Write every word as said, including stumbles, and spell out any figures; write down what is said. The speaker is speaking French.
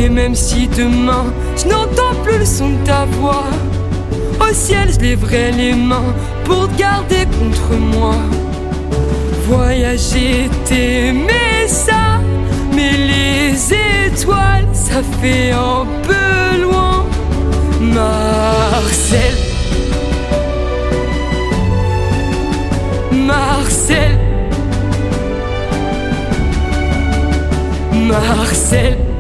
Et même si demain je n'entends plus le son de ta voix, au ciel je lèverai les mains pour te garder contre moi. Voyager, t'aimer ça, mais les étoiles, ça fait un peu loin. Marcel, Marcel, Marcel.